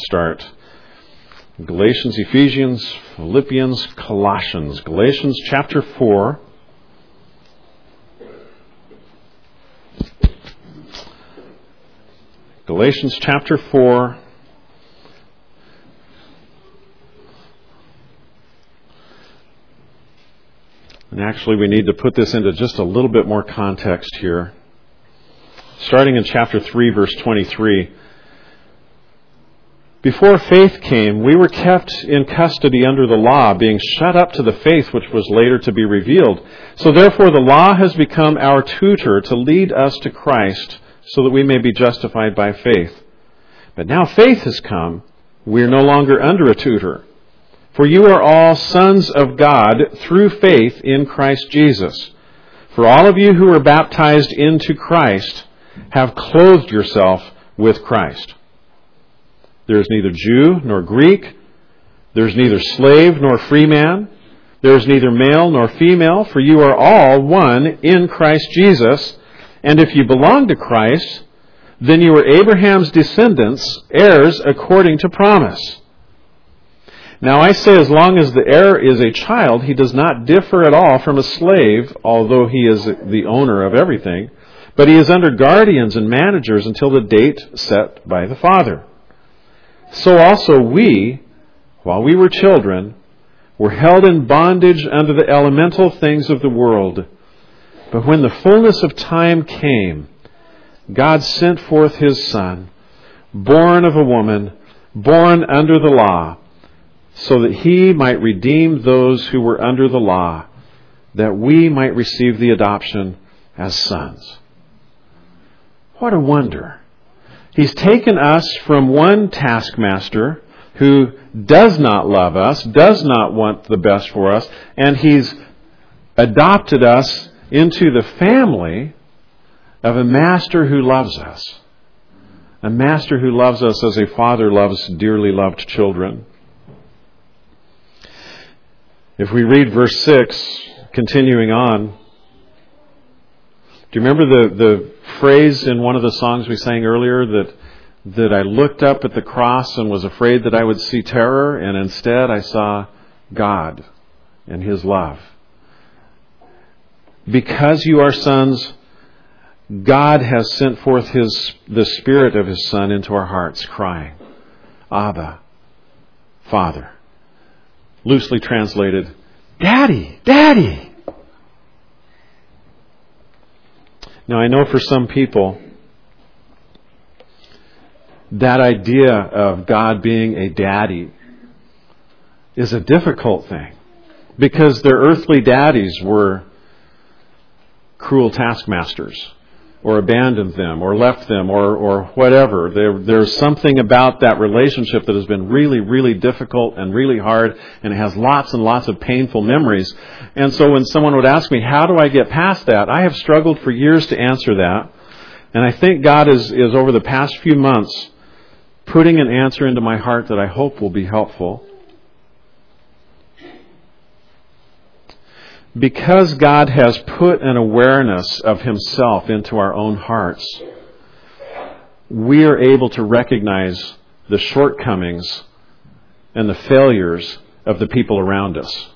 start. Galatians, Ephesians, Philippians, Colossians. Galatians chapter 4. Galatians chapter 4. And actually we need to put this into just a little bit more context here. Starting in chapter 3, verse 23. Before faith came, we were kept in custody under the law, being shut up to the faith which was later to be revealed. So therefore the law has become our tutor to lead us to Christ, so that we may be justified by faith. But now faith has come, we are no longer under a tutor. For you are all sons of God through faith in Christ Jesus. For all of you who are baptized into Christ have clothed yourself with Christ. There is neither Jew nor Greek. There is neither slave nor free man. There is neither male nor female, for you are all one in Christ Jesus. And if you belong to Christ, then you are Abraham's descendants, heirs according to promise. Now I say, as long as the heir is a child, he does not differ at all from a slave, although he is the owner of everything. But he is under guardians and managers until the date set by the father. So also we, while we were children, were held in bondage under the elemental things of the world. But when the fullness of time came, God sent forth His Son, born of a woman, born under the law, so that He might redeem those who were under the law, that we might receive the adoption as sons. What a wonder. He's taken us from one taskmaster who does not love us, does not want the best for us, and He's adopted us into the family of a master who loves us. A master who loves us as a father loves dearly loved children. If we read verse 6, continuing on, do you remember the phrase in one of the songs we sang earlier that I looked up at the cross and was afraid that I would see terror, and instead I saw God and His love? Because you are sons, God has sent forth the Spirit of His Son into our hearts, crying, Abba, Father. Loosely translated, Daddy, Daddy. Now I know for some people, that idea of God being a daddy is a difficult thing, because their earthly daddies were cruel taskmasters, or abandoned them, or left them, or whatever. There's something about that relationship that has been really, really difficult and really hard, and it has lots and lots of painful memories. And so when someone would ask me, how do I get past that? I have struggled for years to answer that. And I think God is over the past few months putting an answer into my heart that I hope will be helpful. Because God has put an awareness of Himself into our own hearts, we are able to recognize the shortcomings and the failures of the people around us.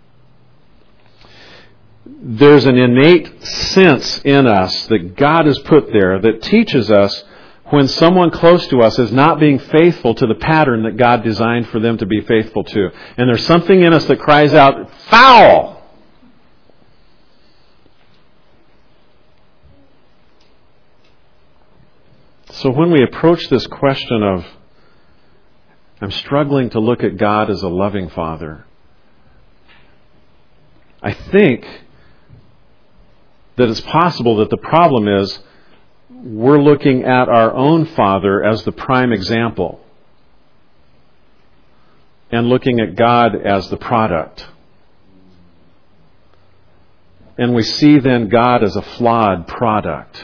There's an innate sense in us that God has put there that teaches us when someone close to us is not being faithful to the pattern that God designed for them to be faithful to. And there's something in us that cries out, foul! So when we approach this question of, I'm struggling to look at God as a loving Father, I think that it's possible that the problem is we're looking at our own Father as the prime example and looking at God as the product. And we see then God as a flawed product.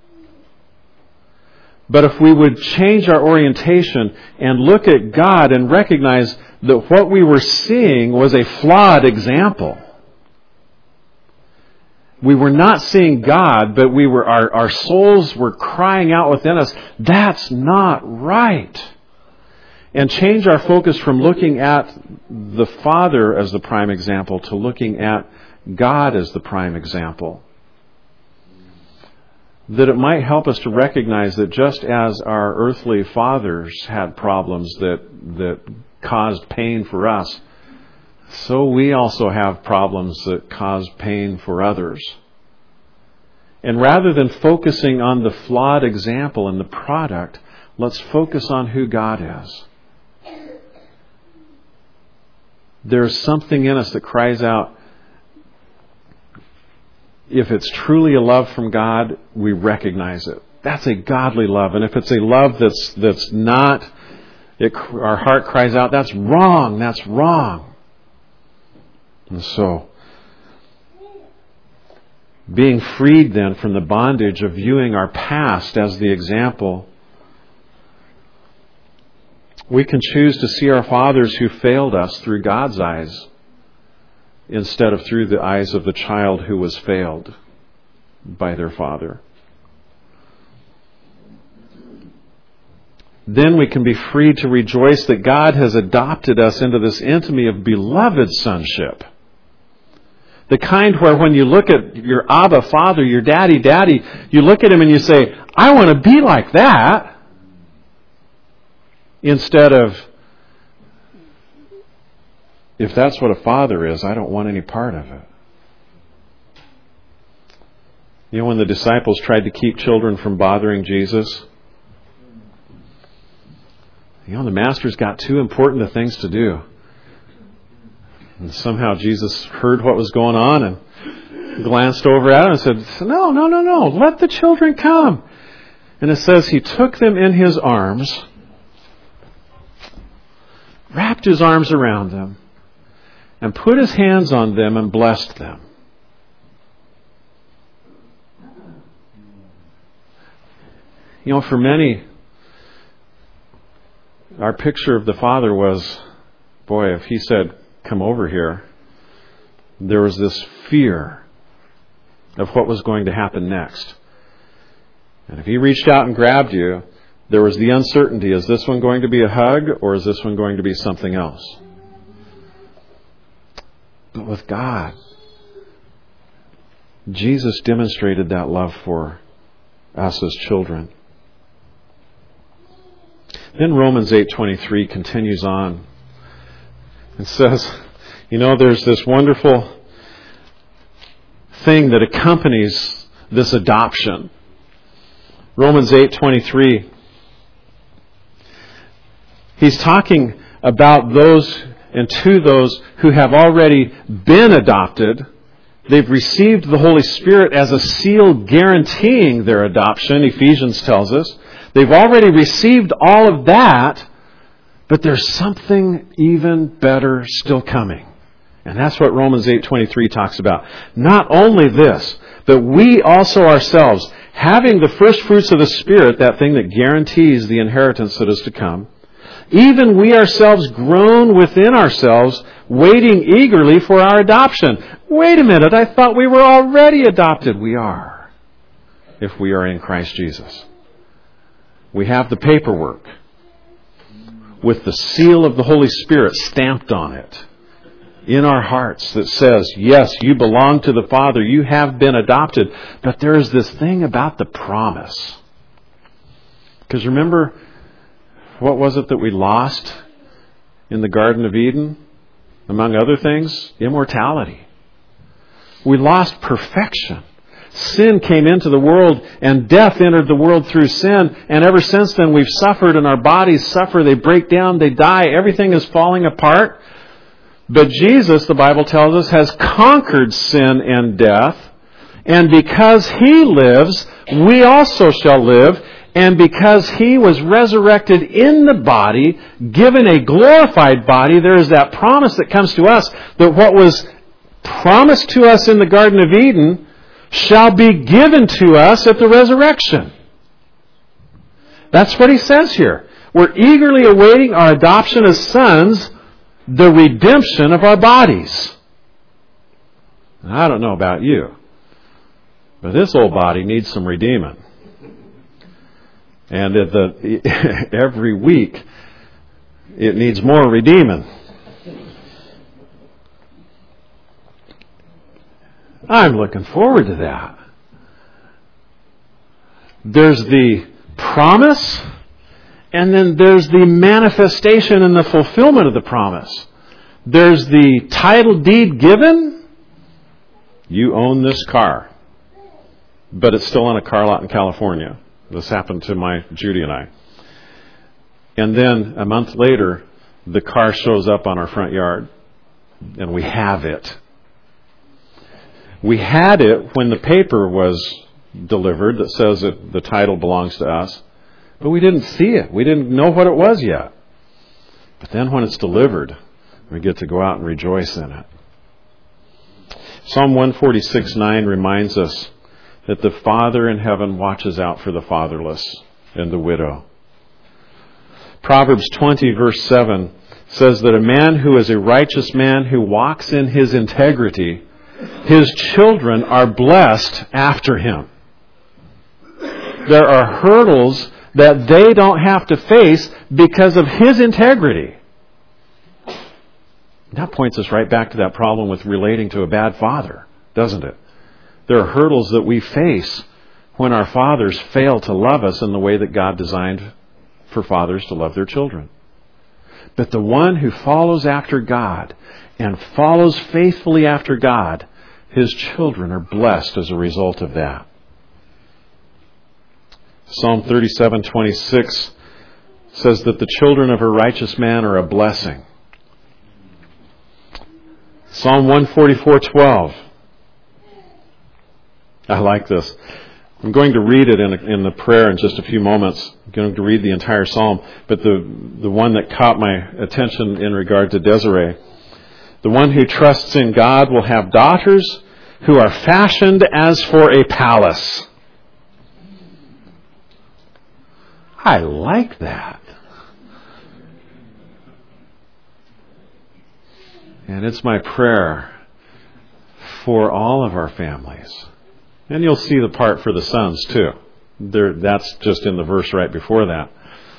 But if we would change our orientation and look at God and recognize that what we were seeing was a flawed example. We were not seeing God, but our souls were crying out within us, that's not right. and change our focus from looking at the Father as the prime example to looking at God as the prime example. That it might help us to recognize that just as our earthly fathers had problems that caused pain for us, so we also have problems that cause pain for others. And rather than focusing on the flawed example and the product, let's focus on who God is. There's something in us that cries out, if it's truly a love from God, we recognize it. That's a godly love. And if it's a love that's not, our heart cries out, that's wrong, that's wrong. And so, being freed then from the bondage of viewing our past as the example, we can choose to see our fathers who failed us through God's eyes instead of through the eyes of the child who was failed by their father. Then we can be free to rejoice that God has adopted us into this intimacy of beloved sonship. The kind where when you look at your Abba Father, your daddy, you look at him and you say, I want to be like that. Instead of, if that's what a father is, I don't want any part of it. You know, when the disciples tried to keep children from bothering Jesus, you know, the master's got too important of things to do. And somehow Jesus heard what was going on and glanced over at him and said, no, let the children come. And it says he took them in his arms, wrapped his arms around them, and put his hands on them and blessed them. You know, for many, our picture of the Father was, boy, if he said, come over here, there was this fear of what was going to happen next. And if he reached out and grabbed you, there was the uncertainty, is this one going to be a hug or is this one going to be something else? But with God, Jesus demonstrated that love for us as children. Then Romans 8:23 continues on and says, you know, there's this wonderful thing that accompanies this adoption. Romans 8:23. He's talking about those and to those who have already been adopted. They've received the Holy Spirit as a seal guaranteeing their adoption, Ephesians tells us. They've already received all of that, but there's something even better still coming. And that's what Romans 8:23 talks about. Not only this, but we also ourselves, having the first fruits of the Spirit, that thing that guarantees the inheritance that is to come, even we ourselves groan within ourselves, waiting eagerly for our adoption. Wait a minute, I thought we were already adopted. We are, if we are in Christ Jesus. We have the paperwork with the seal of the Holy Spirit stamped on it in our hearts that says, yes, you belong to the Father, you have been adopted. But there is this thing about the promise. Because remember, what was it that we lost in the Garden of Eden? Among other things, immortality. We lost perfection. Sin came into the world and death entered the world through sin. And ever since then we've suffered and our bodies suffer. They break down, they die. Everything is falling apart. But Jesus, the Bible tells us, has conquered sin and death. And because He lives, we also shall live. And because He was resurrected in the body, given a glorified body, there is that promise that comes to us that what was promised to us in the Garden of Eden shall be given to us at the resurrection. That's what he says here. We're eagerly awaiting our adoption as sons, the redemption of our bodies. I don't know about you, but this old body needs some redeeming. And every week, It needs more redeeming. I'm looking forward to that. There's the promise, and then there's the manifestation and the fulfillment of the promise. There's the title deed given. You own this car. But it's still on a car lot in California. This happened to my Judy and I. And then a month later, the car shows up on our front yard. And we have it. We had it when the paper was delivered that says that the title belongs to us. But we didn't see it. We didn't know what it was yet. But then when it's delivered, we get to go out and rejoice in it. Psalm 146:9 reminds us that the Father in heaven watches out for the fatherless and the widow. Proverbs 20 verse 7 says that a man who is a righteous man who walks in his integrity, his children are blessed after him. There are hurdles that they don't have to face because of his integrity. That points us right back to that problem with relating to a bad father, doesn't it? There are hurdles that we face when our fathers fail to love us in the way that God designed for fathers to love their children. But the one who follows after God and follows faithfully after God, his children are blessed as a result of that. Psalm 37:26 says that the children of a righteous man are a blessing. Psalm 144:12. I like this. I'm going to read it in the prayer in just a few moments. I'm going to read the entire psalm, but the one that caught my attention in regard to Desiree. The one who trusts in God will have daughters who are fashioned as for a palace. I like that. And it's my prayer for all of our families. And you'll see the part for the sons too. That's just in the verse right before that.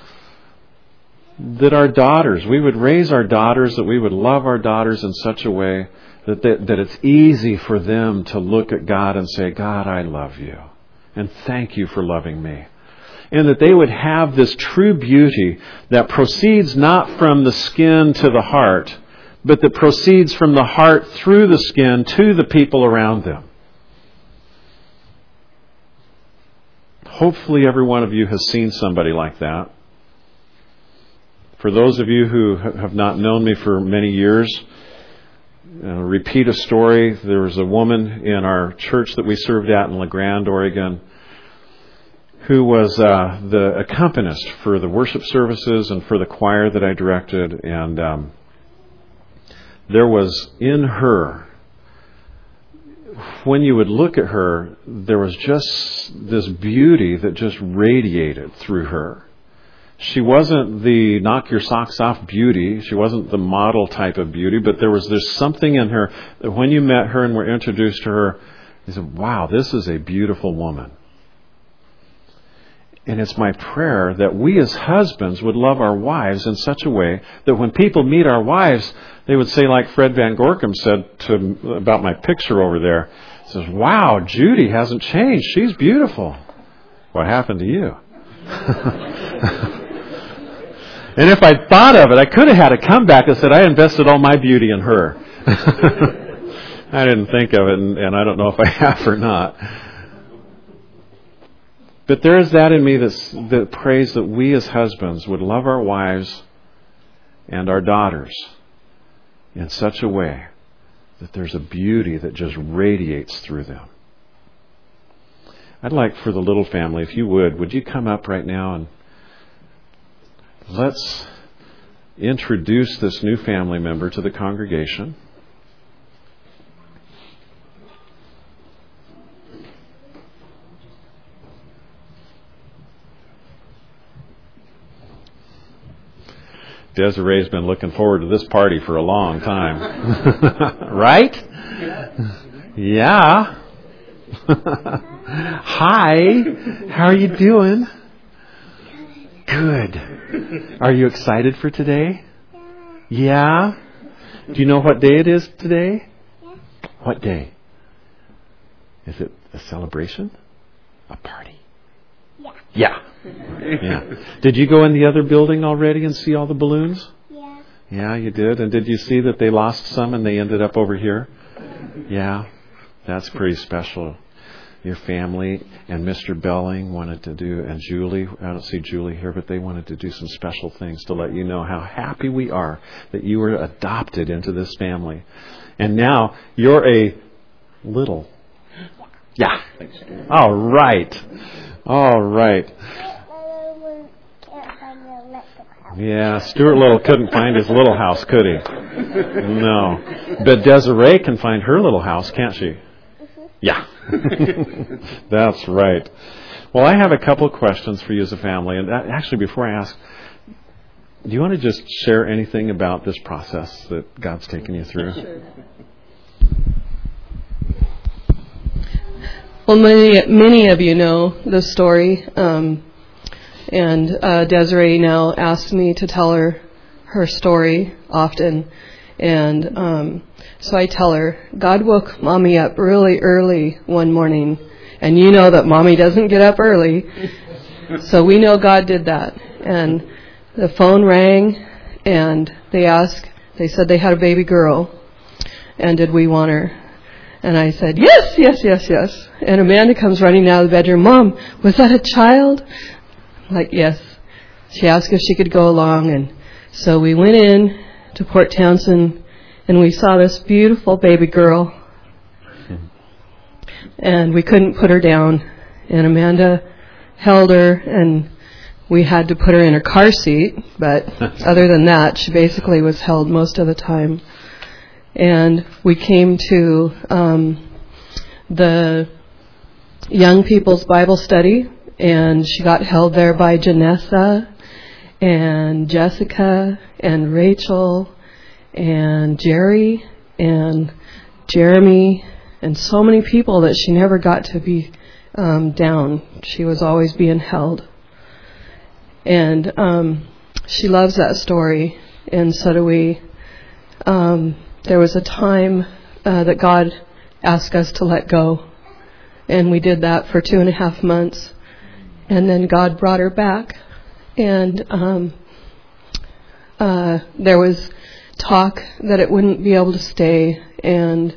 That our daughters, we would raise our daughters, that we would love our daughters in such a way that it's easy for them to look at God and say, God, I love you. And thank you for loving me. And that they would have this true beauty that proceeds not from the skin to the heart, but that proceeds from the heart through the skin to the people around them. Hopefully every one of you has seen somebody like that. For those of you who have not known me for many years, repeat a story. There was a woman in our church that we served at in La Grande, Oregon, who was the accompanist for the worship services and for the choir that I directed. And there was in her, when you would look at her, there was just this beauty that just radiated through her. She wasn't the knock your socks off beauty. She wasn't the model type of beauty, but there's something in her that when you met her and were introduced to her, you said, wow, this is a beautiful woman. And it's my prayer that we as husbands would love our wives in such a way that when people meet our wives, they would say, like Fred Van Gorkum said about my picture over there, he says, wow, Judy hasn't changed. She's beautiful. What happened to you? And if I thought of it, I could have had a comeback and said, I invested all my beauty in her. I didn't think of it, and I don't know if I have or not. But there is that in me that prays that we as husbands would love our wives and our daughters in such a way that there's a beauty that just radiates through them. I'd like for the little family, if you would you come up right now and let's introduce this new family member to the congregation. Desiree's been looking forward to this party for a long time. Right? Yeah. Hi. How are you doing? Good. Are you excited for today? Yeah? Do you know what day it is today? Yeah. What day? Is it a celebration? A party? Yeah. Yeah. Yeah. Did you go in the other building already and see all the balloons? Yeah. Yeah, you did. And did you see that they lost some and they ended up over here? Yeah. That's pretty special. Your family and Mr. Belling wanted to do, and Julie, I don't see Julie here, but they wanted to do some special things to let you know how happy we are that you were adopted into this family. And now you're a little. Yeah. All right. All right. Yeah, Stuart Little couldn't find his little house, could he? No. But Desiree can find her little house, can't she? Yeah. That's right. Well, I have a couple of questions for you as a family. And actually, before I ask, do you want to just share anything about this process that God's taken you through? Sure. Well, many of you know the story. And Desiree now asks me to tell her story often. And so I tell her, God woke Mommy up really early one morning. And you know that Mommy doesn't get up early. So we know God did that. And the phone rang, and they said they had a baby girl. And did we want her? And I said, yes, yes, yes, yes. And Amanda comes running out of the bedroom. Mom, was that a child? I'm like, yes. She asked if she could go along. And so we went in to Port Townsend, and we saw this beautiful baby girl. And we couldn't put her down. And Amanda held her, and we had to put her in her car seat. But other than that, she basically was held most of the time. And we came to the young people's Bible study, and she got held there by Janessa and Jessica and Rachel and Jerry and Jeremy and so many people that she never got to be down. She was always being held. And she loves that story, and so do we. There was a time that God asked us to let go, and we did that for 2.5 months, and then God brought her back, and there was talk that it wouldn't be able to stay, and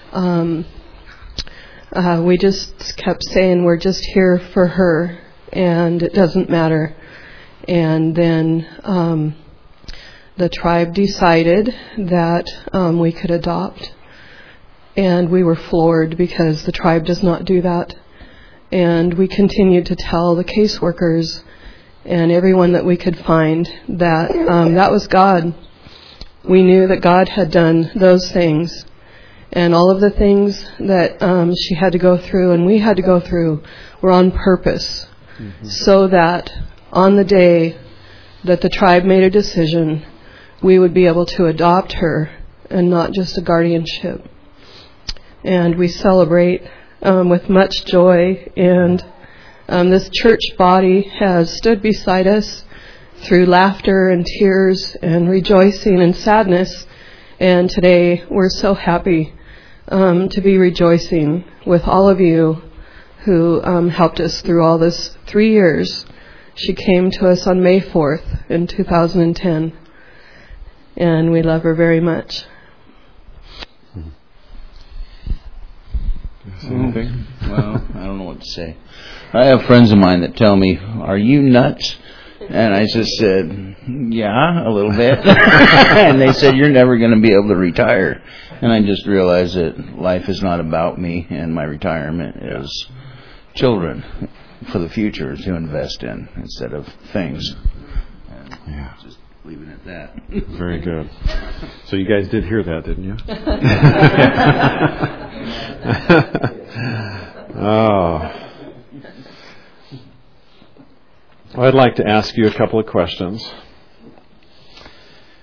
we just kept saying we're just here for her, and it doesn't matter. And then the tribe decided that we could adopt, and we were floored because the tribe does not do that. And we continued to tell the caseworkers and everyone that we could find that that was God. We knew that God had done those things, and all of the things that she had to go through and we had to go through were on purpose, so that on the day that the tribe made a decision, we would be able to adopt her and not just a guardianship. And we celebrate with much joy, and this church body has stood beside us through laughter and tears and rejoicing and sadness. And today we're so happy to be rejoicing with all of you who helped us through all this 3 years. She came to us on May 4th in 2010. And we love her very much. Well, I don't know what to say. I have friends of mine that tell me, "Are you nuts?" And I just said, "Yeah, a little bit." And they said, "You're never going to be able to retire." And I just realized that life is not about me, and my retirement is children for the future to invest in instead of things. Yeah. Just leaving it at that. Very good. So you guys did hear that, didn't you? Oh. Well, I'd like to ask you a couple of questions.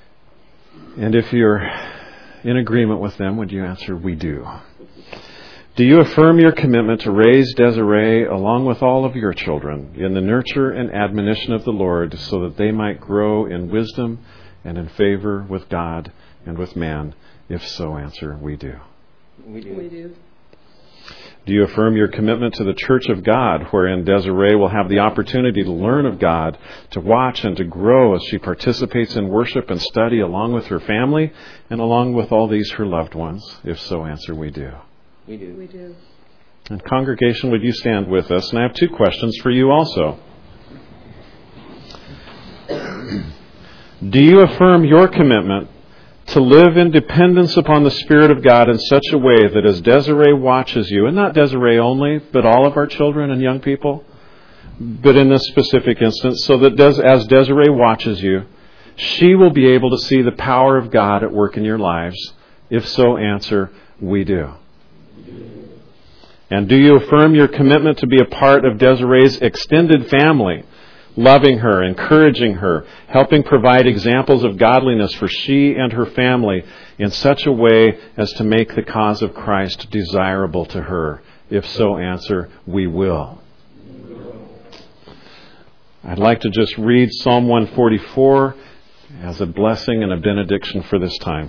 And if you're in agreement with them, would you answer, "We do"? Do you affirm your commitment to raise Desiree along with all of your children in the nurture and admonition of the Lord so that they might grow in wisdom and in favor with God and with man? If so, answer, we do. We do. Do you affirm your commitment to the Church of God, wherein Desiree will have the opportunity to learn of God, to watch and to grow as she participates in worship and study along with her family and along with all these her loved ones? If so, answer, we do. We do. We do. And congregation, would you stand with us? And I have 2 questions for you also. Do you affirm your commitment to live in dependence upon the Spirit of God in such a way that as Desiree watches you, and not Desiree only, but all of our children and young people, but in this specific instance, so that as Desiree watches you, she will be able to see the power of God at work in your lives? If so, answer, we do. And do you affirm your commitment to be a part of Desiree's extended family, loving her, encouraging her, helping provide examples of godliness for she and her family in such a way as to make the cause of Christ desirable to her? If so, answer, we will. I'd like to just read Psalm 144 as a blessing and a benediction for this time.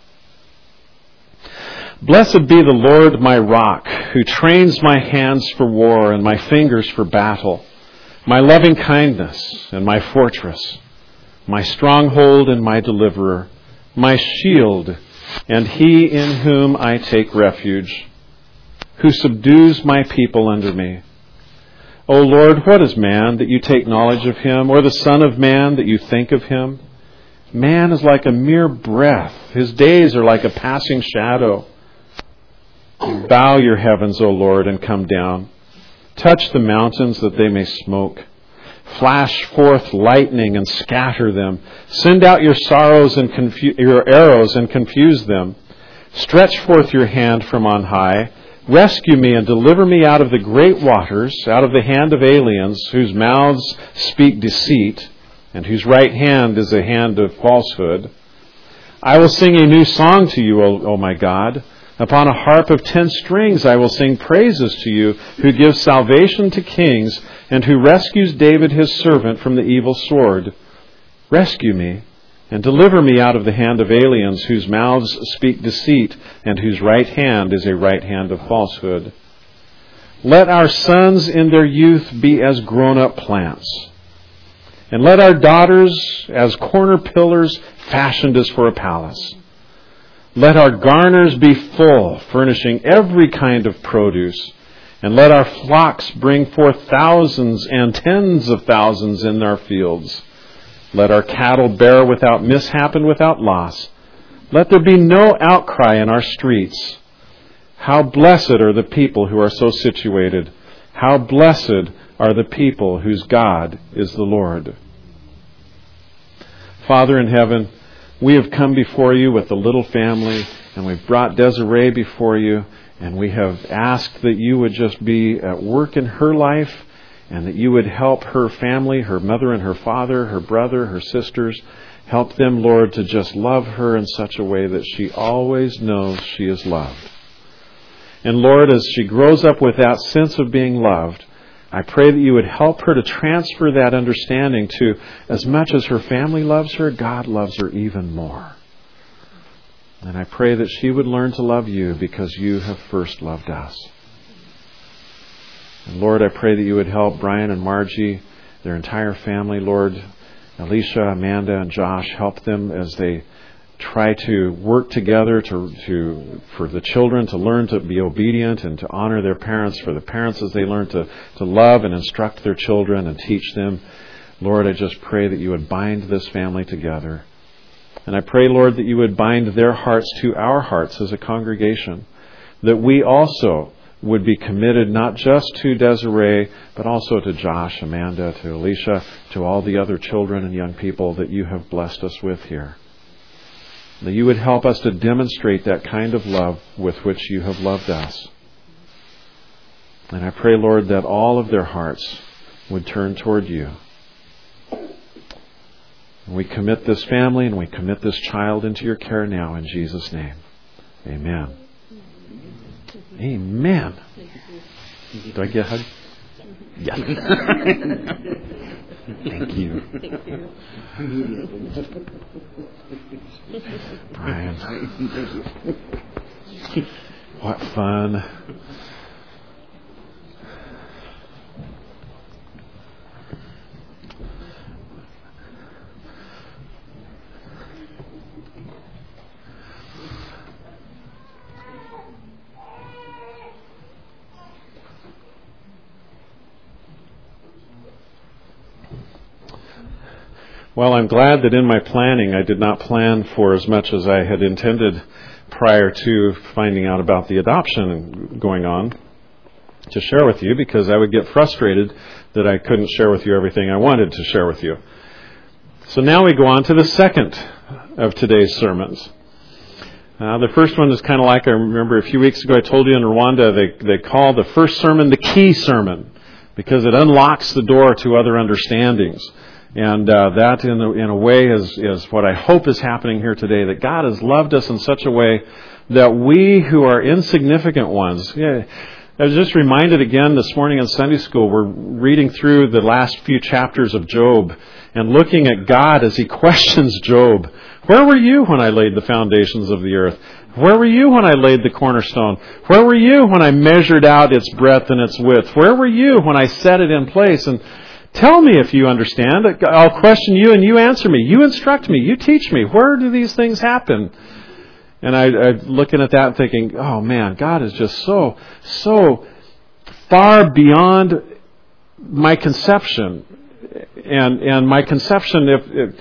Blessed be the Lord my rock, who trains my hands for war and my fingers for battle, my loving kindness and my fortress, my stronghold and my deliverer, my shield, and he in whom I take refuge, who subdues my people under me. O Lord, what is man that you take knowledge of him, or the son of man that you think of him? Man is like a mere breath. His days are like a passing shadow. Bow your heavens, O Lord, and come down. Touch the mountains that they may smoke. Flash forth lightning and scatter them. Send out your sorrows and your arrows and confuse them. Stretch forth your hand from on high. Rescue me and deliver me out of the great waters, out of the hand of aliens, whose mouths speak deceit, and whose right hand is a hand of falsehood. I will sing a new song to you, O my God. Upon a harp of 10 strings I will sing praises to you, who gives salvation to kings, and who rescues David his servant from the evil sword. Rescue me, and deliver me out of the hand of aliens, whose mouths speak deceit, and whose right hand is a right hand of falsehood. Let our sons in their youth be as grown-up plants, and let our daughters as corner pillars fashioned as for a palace. Let our garners be full, furnishing every kind of produce, and let our flocks bring forth thousands and tens of thousands in our fields. Let our cattle bear without mishap and without loss. Let there be no outcry in our streets. How blessed are the people who are so situated. How blessed are the people whose God is the Lord. Father in heaven, we have come before you with a little family, and we've brought Desiree before you, and we have asked that you would just be at work in her life, and that you would help her family, her mother and her father, her brother, her sisters. Help them, Lord, to just love her in such a way that she always knows she is loved. And Lord, as she grows up with that sense of being loved, I pray that you would help her to transfer that understanding to, as much as her family loves her, God loves her even more. And I pray that she would learn to love you because you have first loved us. And Lord, I pray that you would help Brian and Margie, their entire family, Lord, Alicia, Amanda, and Josh, help them as they try to work together for the children to learn to be obedient and to honor their parents, for the parents as they learn to love and instruct their children and teach them. Lord, I just pray that you would bind this family together. And I pray, Lord, that you would bind their hearts to our hearts as a congregation, that we also would be committed not just to Desiree, but also to Josh, Amanda, to Alicia, to all the other children and young people that you have blessed us with here. That you would help us to demonstrate that kind of love with which you have loved us. And I pray, Lord, that all of their hearts would turn toward you. And we commit this family and we commit this child into your care now in Jesus' name. Amen. Amen. Do I get a hug? Yeah. Thank you. Brian. What fun. Well, I'm glad that in my planning I did not plan for as much as I had intended prior to finding out about the adoption going on to share with you, because I would get frustrated that I couldn't share with you everything I wanted to share with you. So now we go on to the second of today's sermons. The first one is kind of like, I remember a few weeks ago I told you in Rwanda they call the first sermon the key sermon because it unlocks the door to other understandings. And that, in a way, is what I hope is happening here today, that God has loved us in such a way that we who are insignificant ones... I was just reminded again this morning in Sunday school, we're reading through the last few chapters of Job and looking at God as he questions Job. Where were you when I laid the foundations of the earth? Where were you when I laid the cornerstone? Where were you when I measured out its breadth and its width? Where were you when I set it in place? And tell me if you understand. I'll question you and you answer me. You instruct me. You teach me. Where do these things happen? And I'm looking at that and thinking, oh man, God is just so far beyond my conception. And my conception,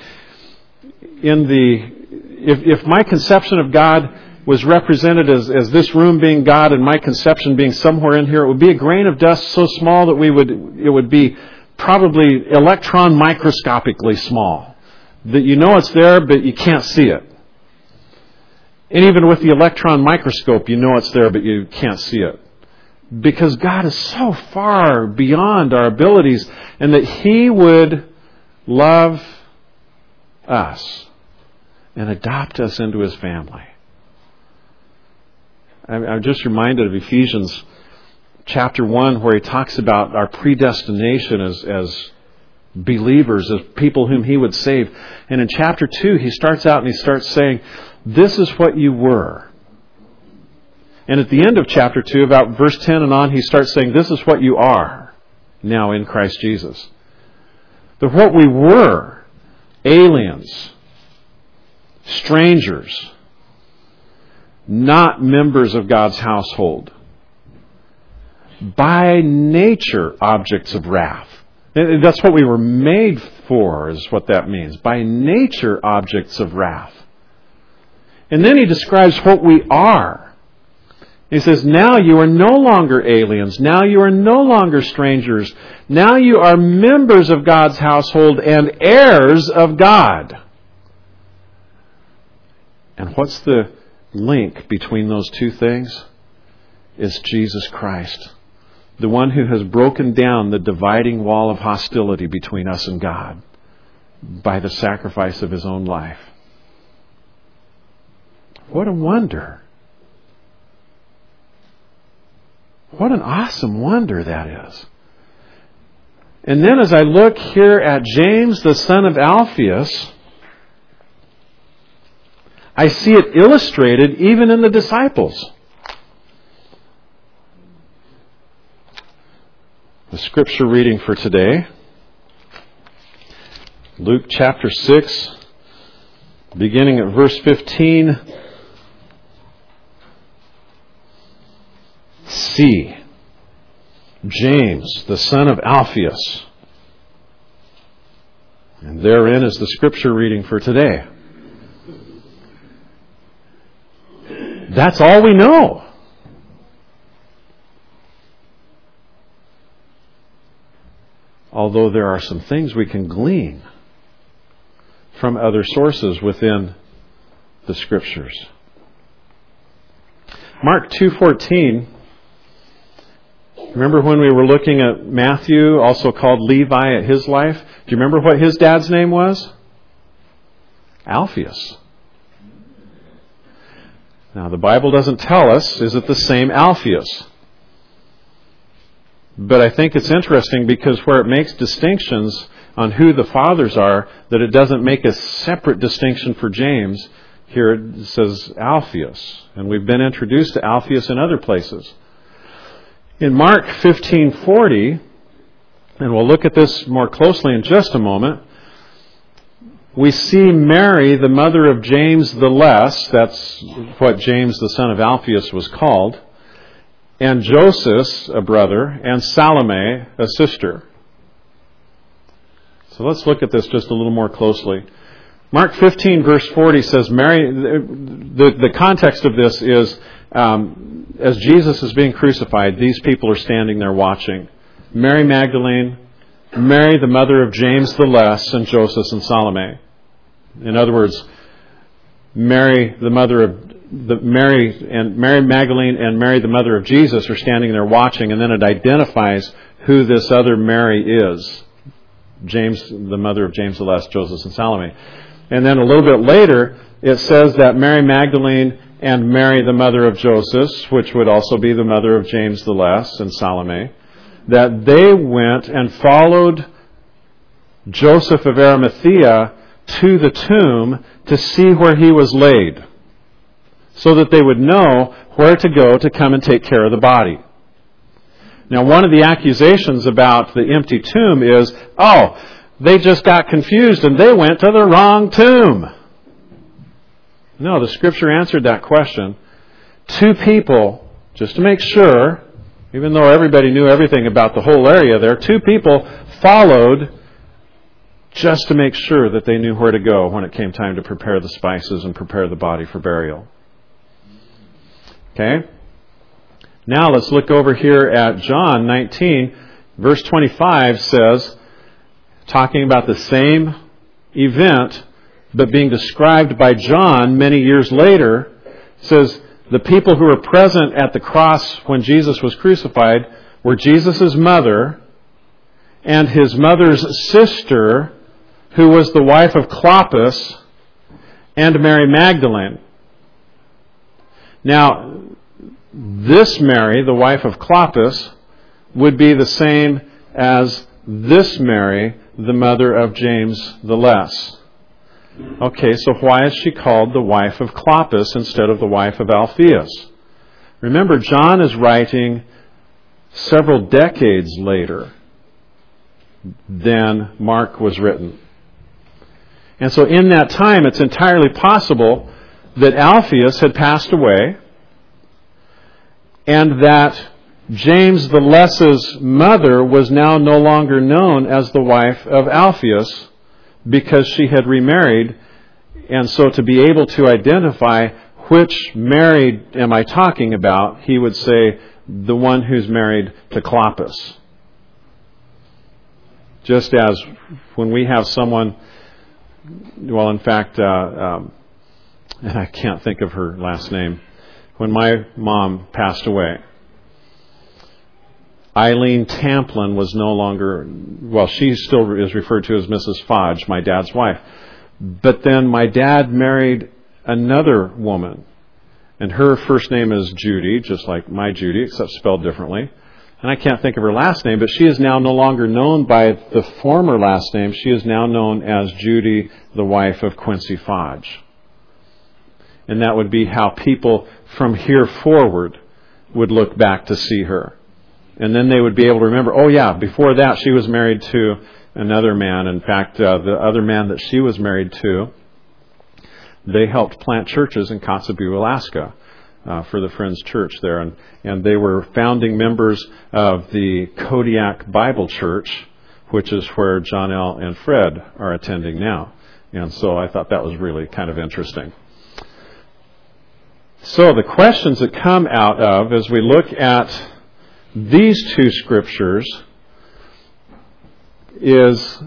if my conception of God was represented as this room being God and my conception being somewhere in here, it would be a grain of dust so small that it would be probably electron microscopically small. That you know it's there, but you can't see it. And even with the electron microscope, you know it's there, but you can't see it. Because God is so far beyond our abilities, and that He would love us and adopt us into His family. I'm just reminded of Ephesians chapter 1, where he talks about our predestination as believers, as people whom He would save. And in chapter 2, he starts out and he starts saying, this is what you were. And at the end of chapter 2, about verse 10 and on, he starts saying, this is what you are now in Christ Jesus. That what we were, aliens, strangers, not members of God's household, by nature objects of wrath. And that's what we were made for, is what that means. By nature objects of wrath. And then he describes what we are. He says, now you are no longer aliens. Now you are no longer strangers. Now you are members of God's household and heirs of God. And what's the link between those two things? It's Jesus Christ. The one who has broken down the dividing wall of hostility between us and God by the sacrifice of His own life. What a wonder. What an awesome wonder that is. And then as I look here at James, the son of Alphaeus, I see it illustrated even in the disciples. The scripture reading for today, Luke chapter 6, beginning at verse 15. See, James, the son of Alphaeus. And therein is the scripture reading for today. That's all we know. Although there are some things we can glean from other sources within the Scriptures. Mark 2:14. Remember when we were looking at Matthew, also called Levi, at his life? Do you remember what his dad's name was? Alphaeus. Now, the Bible doesn't tell us, is it the same Alphaeus? But I think it's interesting because where it makes distinctions on who the fathers are, that it doesn't make a separate distinction for James. Here it says Alphaeus. And we've been introduced to Alphaeus in other places. In Mark 15:40, and we'll look at this more closely in just a moment, we see Mary, the mother of James the Less, that's what James the son of Alphaeus was called, and Joseph, a brother, and Salome, a sister. So let's look at this just a little more closely. Mark 15, verse 40 says, Mary, the context of this is, as Jesus is being crucified, these people are standing there watching. Mary Magdalene, Mary, the mother of James the Less, and Joseph and Salome. In other words, Mary, the mother of Mary Magdalene and Mary, the mother of Jesus, are standing there watching, and then it identifies who this other Mary is. James, the mother of James the Less, Joseph and Salome. And then a little bit later, it says that Mary Magdalene and Mary, the mother of Joseph, which would also be the mother of James the Less and Salome, that they went and followed Joseph of Arimathea to the tomb to see where he was laid, so that they would know where to go to come and take care of the body. Now, one of the accusations about the empty tomb is, they just got confused and they went to the wrong tomb. No, the Scripture answered that question. 2 people, just to make sure, even though everybody knew everything about the whole area there, 2 people followed just to make sure that they knew where to go when it came time to prepare the spices and prepare the body for burial. Okay? Now let's look over here at John 19. Verse 25 says, talking about the same event, but being described by John many years later, says, the people who were present at the cross when Jesus was crucified were Jesus' mother and his mother's sister, who was the wife of Clopas, and Mary Magdalene. Now, this Mary, the wife of Clopas, would be the same as this Mary, the mother of James the Less. Okay, so why is she called the wife of Clopas instead of the wife of Alphaeus? Remember, John is writing several decades later than Mark was written. And so in that time, it's entirely possible that Alphaeus had passed away and that James the Less's mother was now no longer known as the wife of Alphaeus because she had remarried. And so to be able to identify which Mary am I talking about, he would say the one who's married to Clopas. Just as when we have someone, well, in fact, and I can't think of her last name, when my mom passed away, Eileen Tamplin was no longer, well, she still is referred to as Mrs. Fodge, my dad's wife. But then my dad married another woman, and her first name is Judy, just like my Judy, except spelled differently. And I can't think of her last name, but she is now no longer known by the former last name. She is now known as Judy, the wife of Quincy Fodge. And that would be how people from here forward would look back to see her. And then they would be able to remember, before that she was married to another man. In fact, the other man that she was married to, they helped plant churches in Kotzebue, Alaska, for the Friends Church there. And they were founding members of the Kodiak Bible Church, which is where John L. and Fred are attending now. And so I thought that was really kind of interesting. So the questions that come out of, as we look at these 2 scriptures, is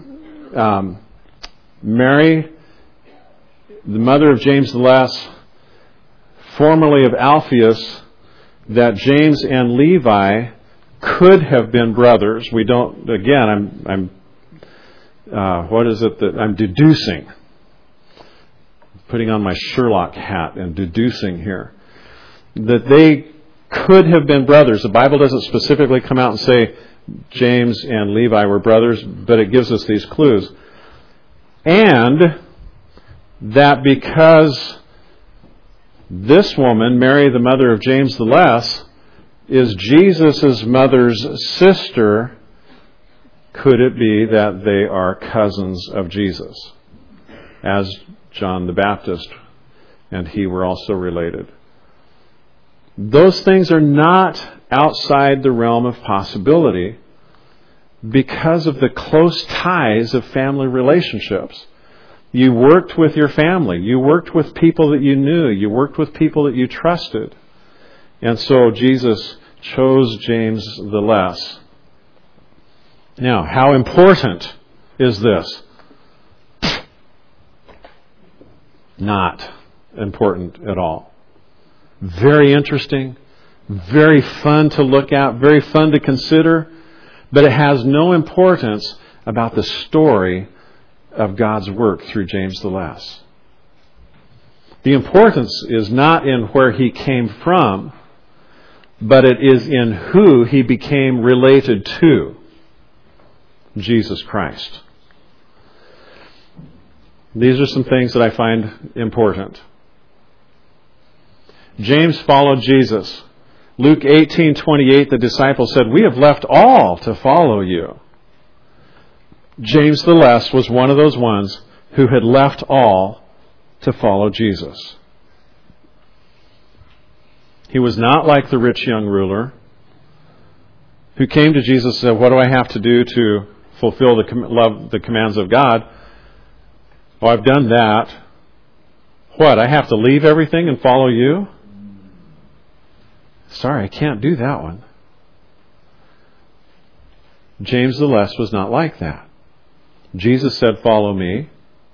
Mary, the mother of James the Less, formerly of Alphaeus, that James and Levi could have been brothers. We don't, again, what is it that I'm deducing? Putting on my Sherlock hat and deducing here. that they could have been brothers. The Bible doesn't specifically come out and say James and Levi were brothers, but it gives us these clues. And that because this woman, Mary, the mother of James the Less, is Jesus' mother's sister, could it be that they are cousins of Jesus, as John the Baptist and he were also related? Those things are not outside the realm of possibility because of the close ties of family relationships. You worked with your family. You worked with people that you knew. You worked with people that you trusted. And so Jesus chose James the Less. Now, how important is this? Not important at all. Very interesting, very fun to look at, very fun to consider, but it has no importance about the story of God's work through James the Less. The importance is not in where he came from, but it is in who he became related to, Jesus Christ. These are some things that I find important. James followed Jesus. Luke 18:28, the disciples said, "We have left all to follow you." James the Less was one of those ones who had left all to follow Jesus. He was not like the rich young ruler who came to Jesus and said, "What do I have to do to fulfill the commands of God?" "Oh, I've done that. What, I have to leave everything and follow you?" "Sorry, I can't do that one." James the Less was not like that. Jesus said, "Follow me."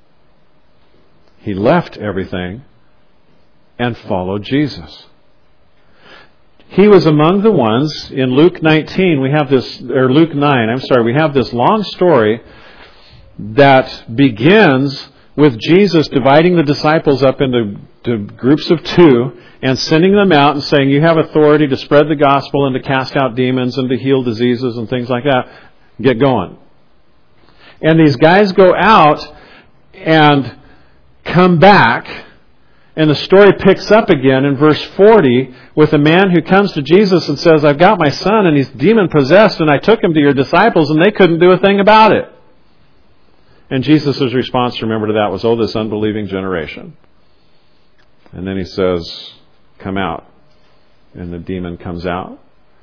He left everything and followed Jesus. He was among the ones in Luke 19. We have this, or Luke 9. We have this long story that begins with Jesus dividing the disciples up into groups of two and sending them out and saying, "You have authority to spread the gospel and to cast out demons and to heal diseases and things like that. Get going." And these guys go out and come back, and the story picks up again in verse 40 with a man who comes to Jesus and says, "I've got my son and he's demon-possessed and I took him to your disciples and they couldn't do a thing about it." And Jesus' response, remember, to that was, "Oh, this unbelieving generation." And then he says, "Come out." And the demon comes out.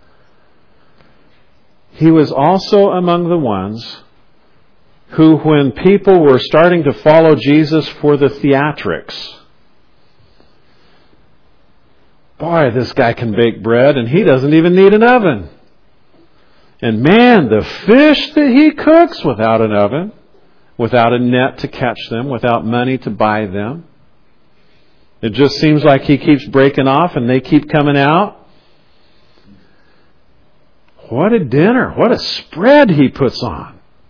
He was also among the ones who, when people were starting to follow Jesus for the theatrics, "Boy, this guy can bake bread and he doesn't even need an oven. And man, the fish that he cooks without an oven, without a net to catch them, without money to buy them. It just seems like he keeps breaking off and they keep coming out. What a dinner, what a spread he puts on."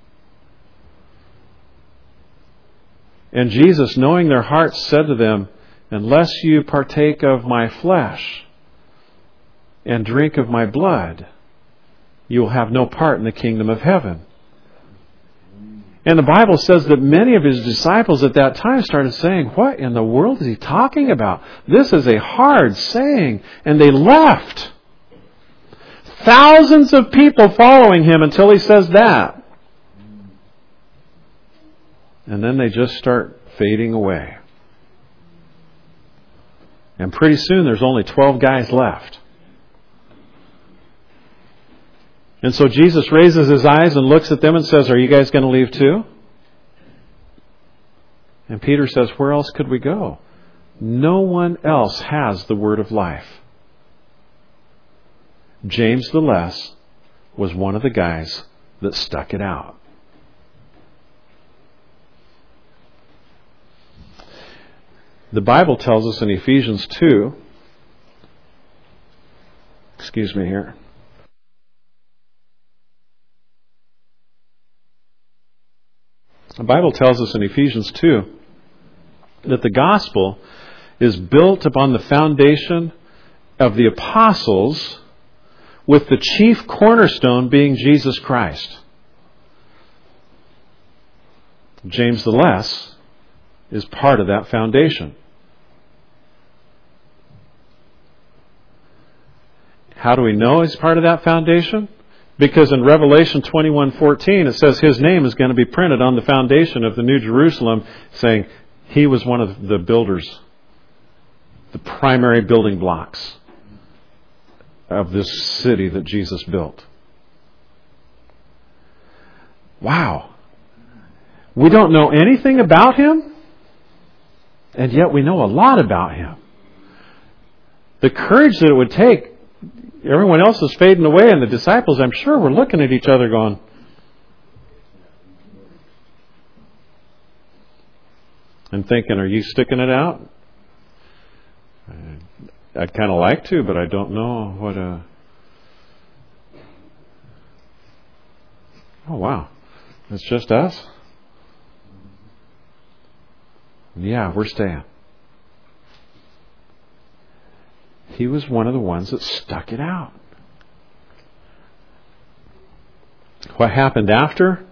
And Jesus, knowing their hearts, said to them, "Unless you partake of my flesh and drink of my blood, you will have no part in the kingdom of heaven." And the Bible says that many of his disciples at that time started saying, "What in the world is he talking about? This is a hard saying." And they left. Thousands of people following him until he says that. And then they just start fading away. And pretty soon there's only 12 guys left. And so Jesus raises his eyes and looks at them and says, "Are you guys going to leave too?" And Peter says, "Where else could we go? No one else has the word of life." James the Less was one of the guys that stuck it out. The Bible tells us in Ephesians 2, the Bible tells us in Ephesians 2 that the gospel is built upon the foundation of the apostles, with the chief cornerstone being Jesus Christ. James the Less is part of that foundation. How do we know he's part of that foundation? Because in Revelation 21:14 it says his name is going to be printed on the foundation of the New Jerusalem, saying he was one of the builders, the primary building blocks of this city that Jesus built. Wow. We don't know anything about him, and yet we know a lot about him. The courage that it would take. Everyone else is fading away, and the disciples, I'm sure, were looking at each other going, and thinking, are you sticking it out? I'd kind of like to, but I don't know what Oh, wow. It's just us? Yeah, we're staying. He was one of the ones that stuck it out. What happened after?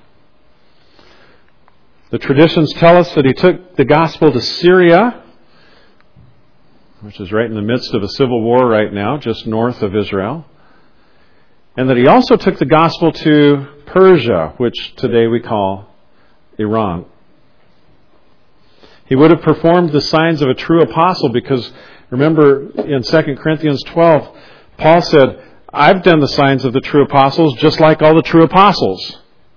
The traditions tell us that he took the gospel to Syria, which is right in the midst of a civil war right now, just north of Israel. And that he also took the gospel to Persia, which today we call Iran. He would have performed the signs of a true apostle because, remember, in 2 Corinthians 12, Paul said, I've done the signs of the true apostles just like all the true apostles.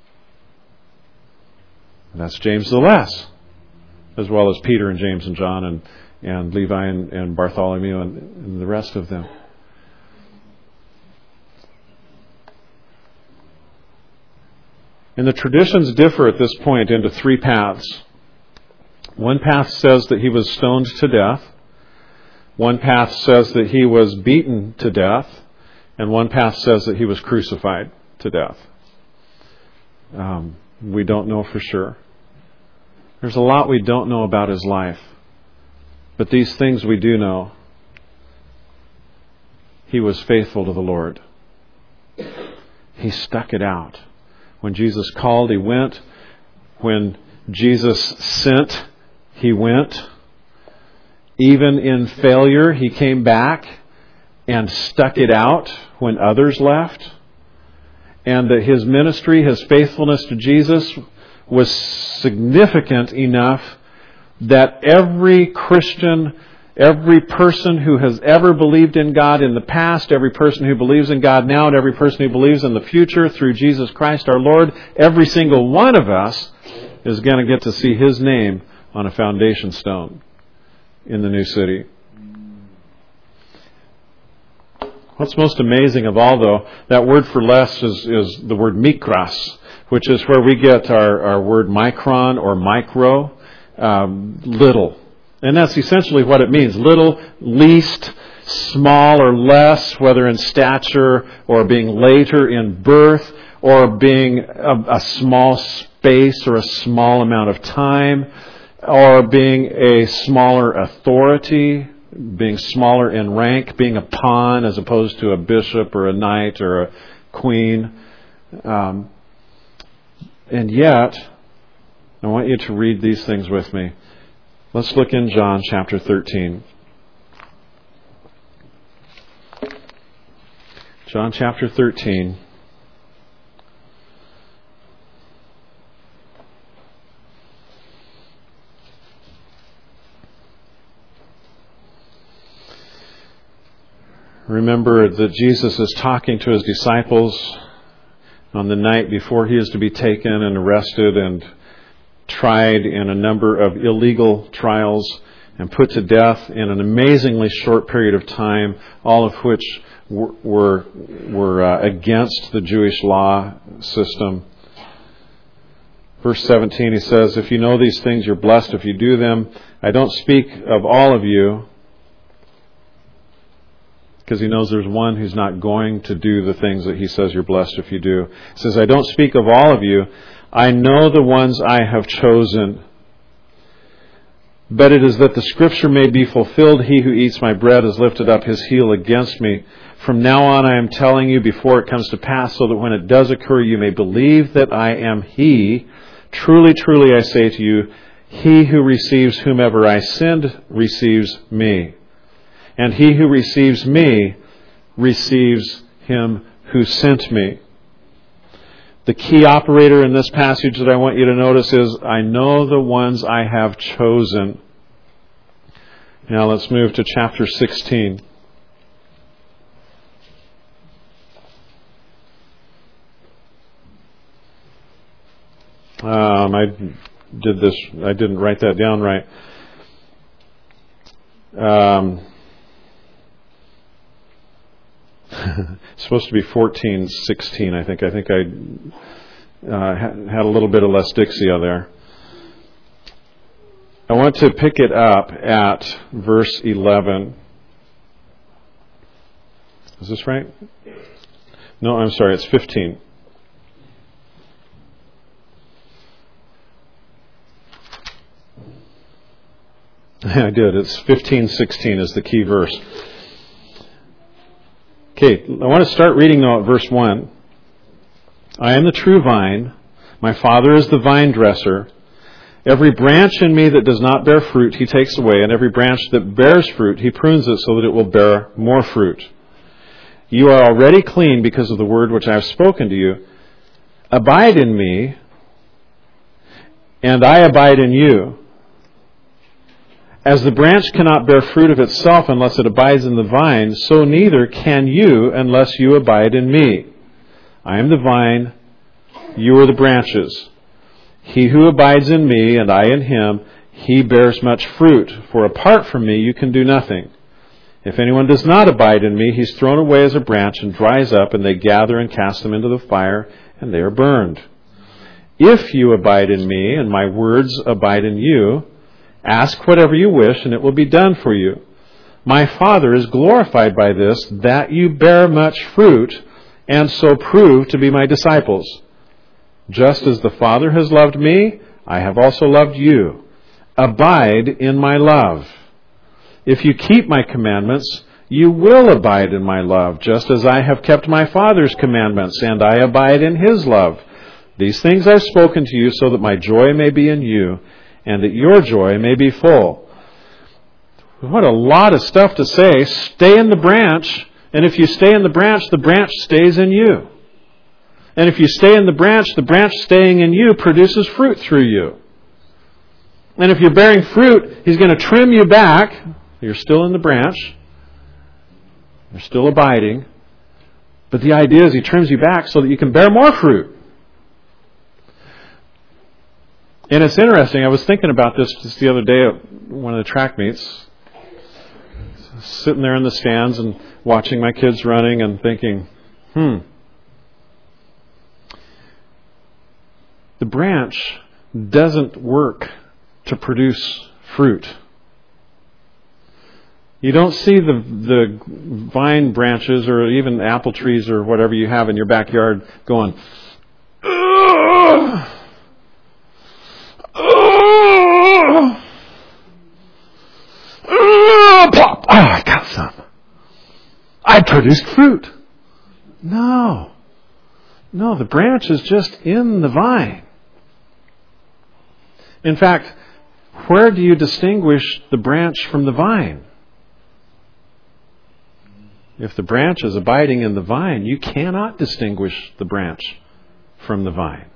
And that's James the Less, as well as Peter and James and John and Levi and Bartholomew and the rest of them. And the traditions differ at this point into three paths. One path says that he was stoned to death. One path says that he was beaten to death. And one path says that he was crucified to death. We don't know for sure. There's a lot we don't know about his life. But these things we do know. He was faithful to the Lord. He stuck it out. When Jesus called, he went. When Jesus sent, he went. Even in failure, he came back and stuck it out when others left. And that his ministry, his faithfulness to Jesus was significant enough that every Christian, every person who has ever believed in God in the past, every person who believes in God now, and every person who believes in the future through Jesus Christ our Lord, every single one of us is going to get to see his name on a foundation stone in the new city. What's most amazing of all, though, that word for less is the word mikros, which is where we get our word micron or micro, little. And that's essentially what it means. Little, least, small or less, whether in stature or being later in birth or being a small space or a small amount of time or being a smaller authority, being smaller in rank, being a pawn as opposed to a bishop or a knight or a queen. And yet, I want you to read these things with me. Let's look in John chapter 13. John chapter 13. Remember that Jesus is talking to his disciples on the night before he is to be taken and arrested and tried in a number of illegal trials and put to death in an amazingly short period of time, all of which were against the Jewish law system. Verse 17, he says, if you know these things, you're blessed if you do them. I don't speak of all of you, because he knows there's one who's not going to do the things that he says you're blessed if you do. He says, I don't speak of all of you. I know the ones I have chosen. But it is that the Scripture may be fulfilled, he who eats my bread has lifted up his heel against me. From now on I am telling you before it comes to pass, so that when it does occur you may believe that I am he. Truly, truly I say to you, he who receives whomever I send receives me. And he who receives me receives him who sent me. The key operator in this passage that I want you to notice is, I know the ones I have chosen. Now let's move to chapter 16. I didn't write that down right. It's supposed to be 14:16, I think. I had a little bit of less Dixia there. I want to pick it up at verse 11. Is this right? No, I'm sorry, it's 15. I did. It's 15:16 is the key verse. Okay, I want to start reading now at verse 1. I am the true vine. My Father is the vine dresser. Every branch in me that does not bear fruit, he takes away, and every branch that bears fruit, he prunes it so that it will bear more fruit. You are already clean because of the word which I have spoken to you. Abide in me, and I abide in you. As the branch cannot bear fruit of itself unless it abides in the vine, so neither can you unless you abide in me. I am the vine, you are the branches. He who abides in me and I in him, he bears much fruit, for apart from me you can do nothing. If anyone does not abide in me, he is thrown away as a branch and dries up, and they gather and cast them into the fire, and they are burned. If you abide in me and my words abide in you, ask whatever you wish, and it will be done for you. My Father is glorified by this, that you bear much fruit, and so prove to be my disciples. Just as the Father has loved me, I have also loved you. Abide in my love. If you keep my commandments, you will abide in my love, just as I have kept my Father's commandments, and I abide in his love. These things I've spoken to you, so that my joy may be in you, and that your joy may be full. What a lot of stuff to say. Stay in the branch, and if you stay in the branch stays in you. And if you stay in the branch staying in you produces fruit through you. And if you're bearing fruit, he's going to trim you back. You're still in the branch. You're still abiding. But the idea is he trims you back so that you can bear more fruit. And it's interesting, I was thinking about this just the other day at one of the track meets. Sitting there in the stands and watching my kids running and thinking, the branch doesn't work to produce fruit. You don't see the vine branches or even apple trees or whatever you have in your backyard going, ugh! Pop! Oh, I got some. I produced fruit. No, the branch is just in the vine. In fact, where do you distinguish the branch from the vine? If the branch is abiding in the vine, you cannot distinguish the branch from the vine.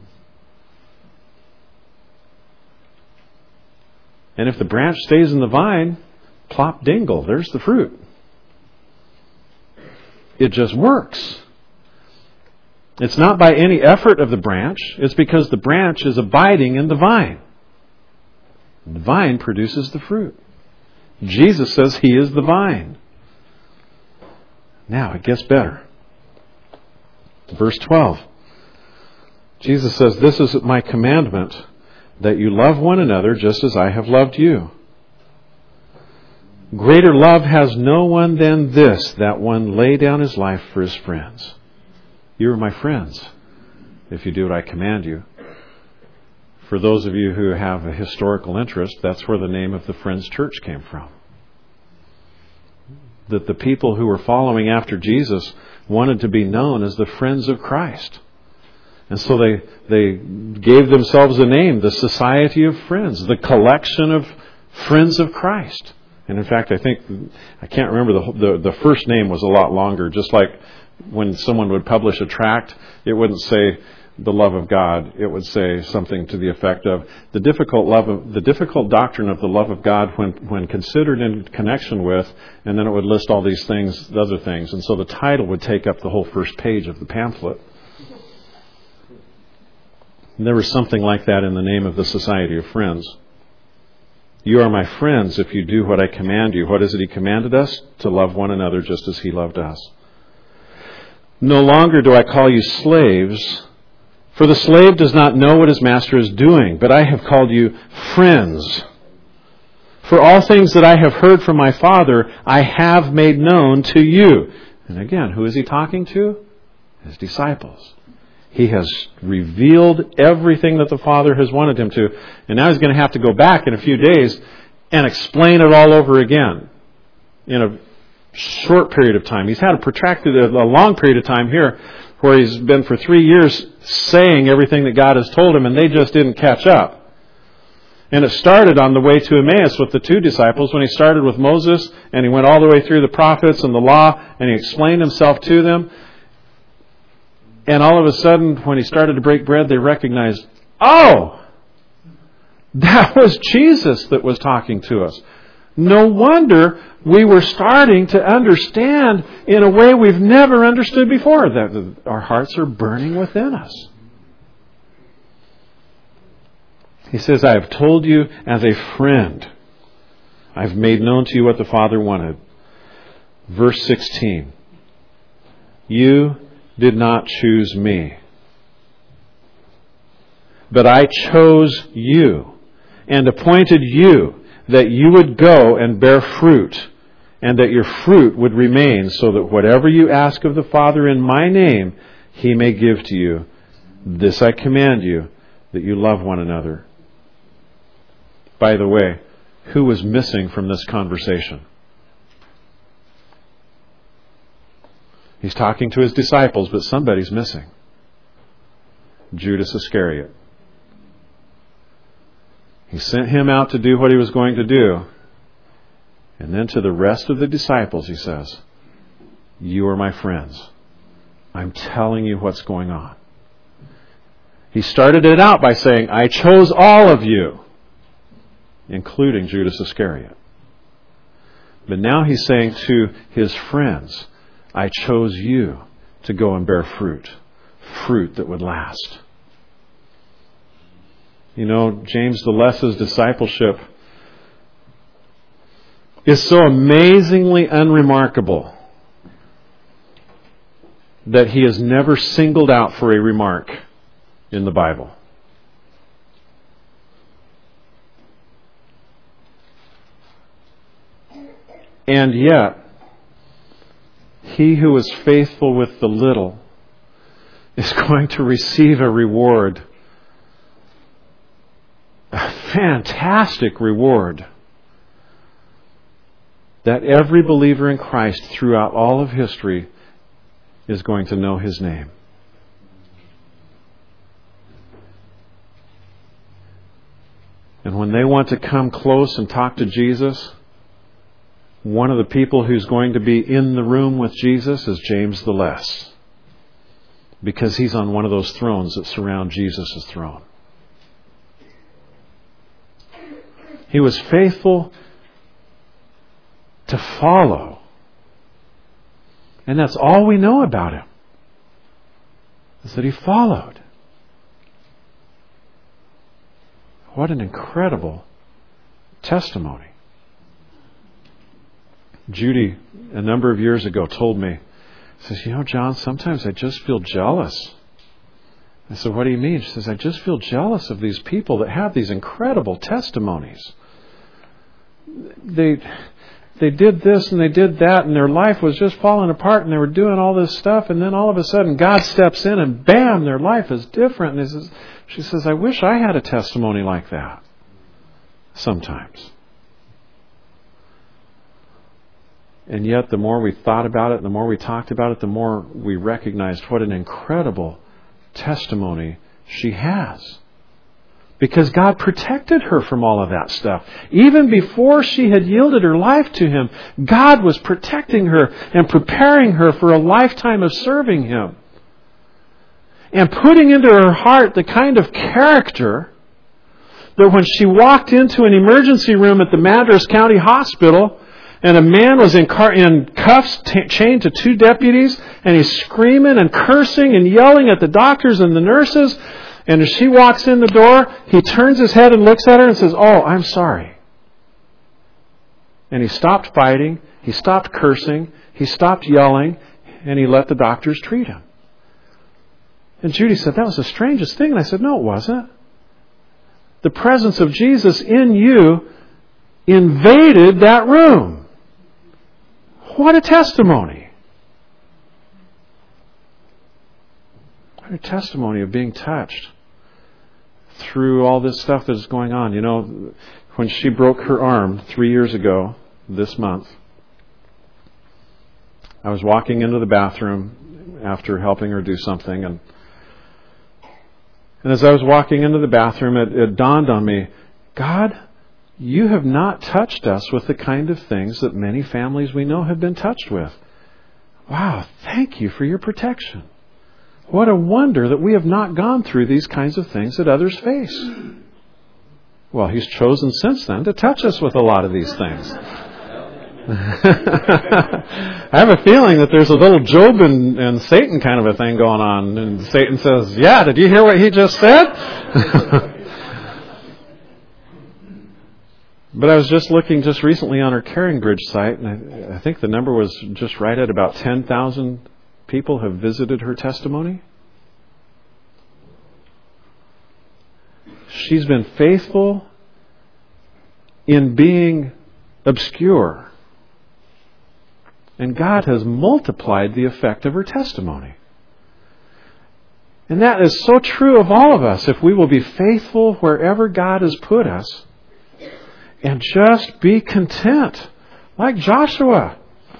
And if the branch stays in the vine, plop dingle, there's the fruit. It just works. It's not by any effort of the branch. It's because the branch is abiding in the vine. The vine produces the fruit. Jesus says he is the vine. Now it gets better. Verse 12. Jesus says, "This is my commandment, that you love one another just as I have loved you. Greater love has no one than this, that one lay down his life for his friends. You are my friends, if you do what I command you. For those of you who have a historical interest, that's where the name of the Friends Church came from. That the people who were following after Jesus wanted to be known as the Friends of Christ. And so they gave themselves a name, the Society of Friends, the collection of Friends of Christ. And in fact, I can't remember, the first name was a lot longer. Just like when someone would publish a tract, it wouldn't say the love of God. It would say something to the effect of the difficult doctrine of the love of God when considered in connection with, and then it would list all these things, other things. And so the title would take up the whole first page of the pamphlet. And there was something like that in the name of the Society of Friends. You are my friends if you do what I command you. What is it He commanded us? To love one another just as He loved us. No longer do I call you slaves, for the slave does not know what his master is doing, but I have called you friends. For all things that I have heard from my Father, I have made known to you. And again, who is He talking to? His disciples. He has revealed everything that the Father has wanted Him to. And now He's going to have to go back in a few days and explain it all over again in a short period of time. He's had a long period of time here where He's been for 3 years saying everything that God has told Him, and they just didn't catch up. And it started on the way to Emmaus with the two disciples when He started with Moses and He went all the way through the prophets and the law and He explained Himself to them. And all of a sudden, when He started to break bread, they recognized, oh, that was Jesus that was talking to us. No wonder we were starting to understand in a way we've never understood before, that our hearts are burning within us. He says, I have told you as a friend. I've made known to you what the Father wanted. Verse 16. You did not choose me, but I chose you and appointed you that you would go and bear fruit, and that your fruit would remain, so that whatever you ask of the Father in my name, He may give to you. This I command you, that you love one another. By the way, who was missing from this conversation? He's talking to His disciples, but somebody's missing. Judas Iscariot. He sent him out to do what he was going to do. And then to the rest of the disciples, He says, you are my friends. I'm telling you what's going on. He started it out by saying, I chose all of you, including Judas Iscariot. But now He's saying to His friends, I chose you to go and bear fruit. Fruit that would last. You know, James the Less's discipleship is so amazingly unremarkable that he is never singled out for a remark in the Bible. And yet, he who is faithful with the little is going to receive a reward. A fantastic reward that every believer in Christ throughout all of history is going to know His name. And when they want to come close and talk to Jesus, one of the people who's going to be in the room with Jesus is James the Less, because he's on one of those thrones that surround Jesus' throne. He was faithful to follow. And that's all we know about him, is that he followed. What an incredible testimony. Judy, a number of years ago, told me, says, John, sometimes I just feel jealous. I said, what do you mean? She says, I just feel jealous of these people that have these incredible testimonies. They did this and they did that, and their life was just falling apart, and they were doing all this stuff, and then all of a sudden God steps in and bam, their life is different. And She says, I wish I had a testimony like that. Sometimes. And yet, the more we thought about it, the more we talked about it, the more we recognized what an incredible testimony she has. Because God protected her from all of that stuff. Even before she had yielded her life to Him, God was protecting her and preparing her for a lifetime of serving Him. And putting into her heart the kind of character that when she walked into an emergency room at the Madras County Hospital, and a man was in cuffs, chained to 2 deputies, and he's screaming and cursing and yelling at the doctors and the nurses. And as she walks in the door, he turns his head and looks at her and says, "Oh, I'm sorry." And he stopped fighting, he stopped cursing, he stopped yelling, and he let the doctors treat him. And Judy said, "That was the strangest thing." And I said, "No, it wasn't. The presence of Jesus in you invaded that room." What a testimony. What a testimony of being touched through all this stuff that is going on. You know, when she broke her arm 3 years ago, this month, I was walking into the bathroom after helping her do something, and as I was walking into the bathroom, it dawned on me, God, You have not touched us with the kind of things that many families we know have been touched with. Wow, thank You for Your protection. What a wonder that we have not gone through these kinds of things that others face. Well, He's chosen since then to touch us with a lot of these things. I have a feeling that there's a little Job and Satan kind of a thing going on. And Satan says, "Yeah, did you hear what he just said?" But I was just looking just recently on our Caring Bridge site, and I think the number was just right at about 10,000 people have visited her testimony. She's been faithful in being obscure. And God has multiplied the effect of her testimony. And that is so true of all of us. If we will be faithful wherever God has put us, and just be content, like Joshua.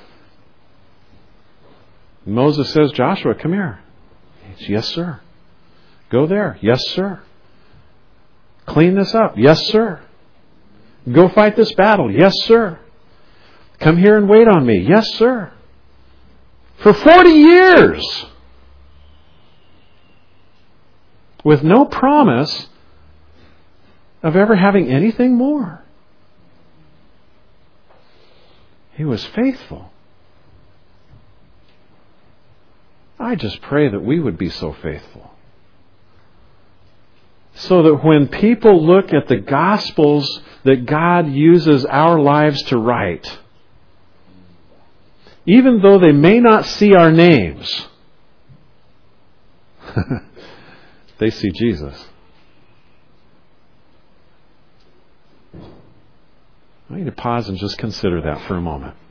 Moses says, "Joshua, come here." He says, "Yes, sir." "Go there." "Yes, sir." "Clean this up." "Yes, sir." "Go fight this battle." "Yes, sir." "Come here and wait on me." "Yes, sir." For 40 years. With no promise of ever having anything more. He was faithful. I just pray that we would be so faithful. So that when people look at the Gospels that God uses our lives to write, even though they may not see our names, they see Jesus. I need to pause and just consider that for a moment.